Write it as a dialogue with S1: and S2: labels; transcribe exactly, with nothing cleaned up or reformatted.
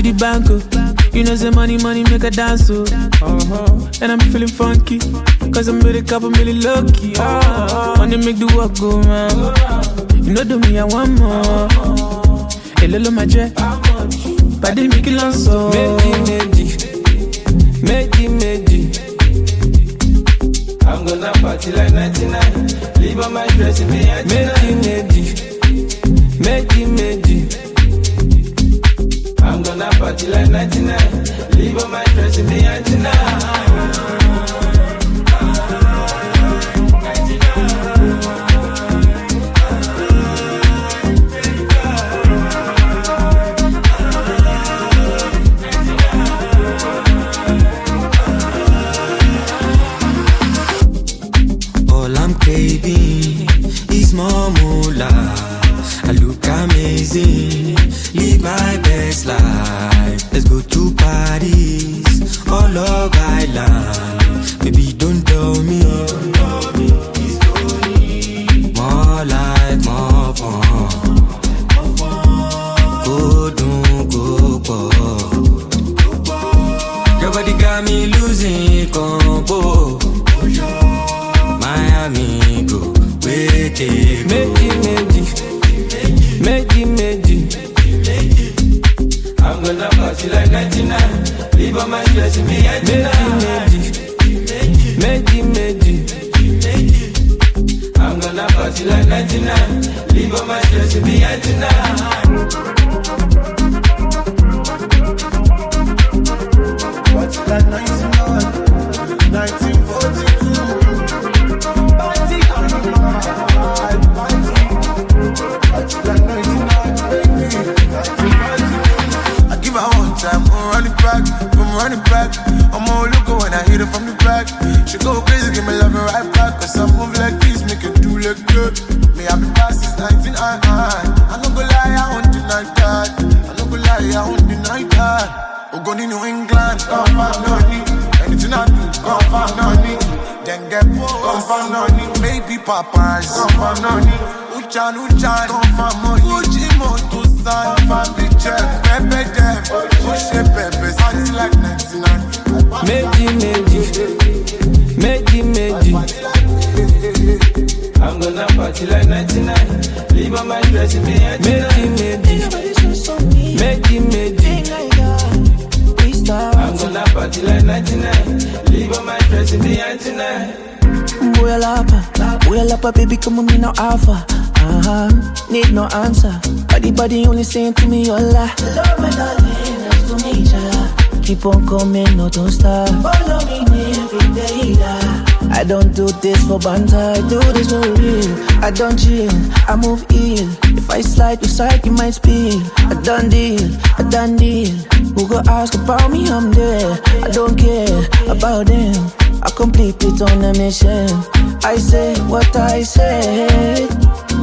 S1: the bank, oh. You know say money, money make a dance, oh. Uh-huh. And I'm feeling funky, cause I'm with a couple million lucky. Oh. Money make the work go round. You know do me, I want more. Hey, lolo my jet, body make it long so.
S2: Meji, meji, meji, meji. I'm gonna party like ninety-nine. Leave on my dress in me at Meji, meji, meji, meji. I'm gonna party like ninety-nine. Leave on my dress in me at ninety-nine.
S3: All I'm craving is more moolah. I look amazing, live my best life. Let's go to Paris, all of Island. Baby, don't tell me. More life, more fun. Go, don't go, go. Your body got me losing combo. Miami go, wait it.
S2: Meji, meji, meji, meji. I'm gonna party like ninety-nine. Leave on my dress in me at Meji, meji, meji. I'm gonna party like ninety-nine. Leave on my dress in me at
S4: Party like ninety-nine, nineteen forty-two. I'm back, I'm running back. I'm all looking when I hit it from the back. She go crazy, give me love and right back. Cause I move like this, make it do look good. Me, I've been past since nineteen ninety-nine. I no go lie, I won't deny that. I no go lie, I won't deny that. We're going to New England, come find money. Anything I do, come find money. Then get more, come find money. Maybe Popeyes, come find money. Uchan, Uchan, come find money. Fuji Moto San, find the check. Pepe them, push it, Pepe. Party like ninety-nine.
S2: Meji, meji, meji, meji. I'm gonna party like ninety-nine. Leave on my dress in me at Meji, meji, meji, meji. I'm gonna party like ninety-nine. Leave on my dress in me at ninety-nine.
S1: Boy, a lapper, boy, a lapper, baby, come on me now, alpha. Uh-huh, need no answer. Body, body only saying to me, hola. Love me, darling, that's to nature. Keep on coming, no, don't stop. Follow me every day. I don't do this for banter, I do this for real. I don't chill, I move ill. If I slide to side, you might spill. I done deal, I done deal. Who go ask about me, I'm there. I don't care about them. I complete it on a mission. I say what I say.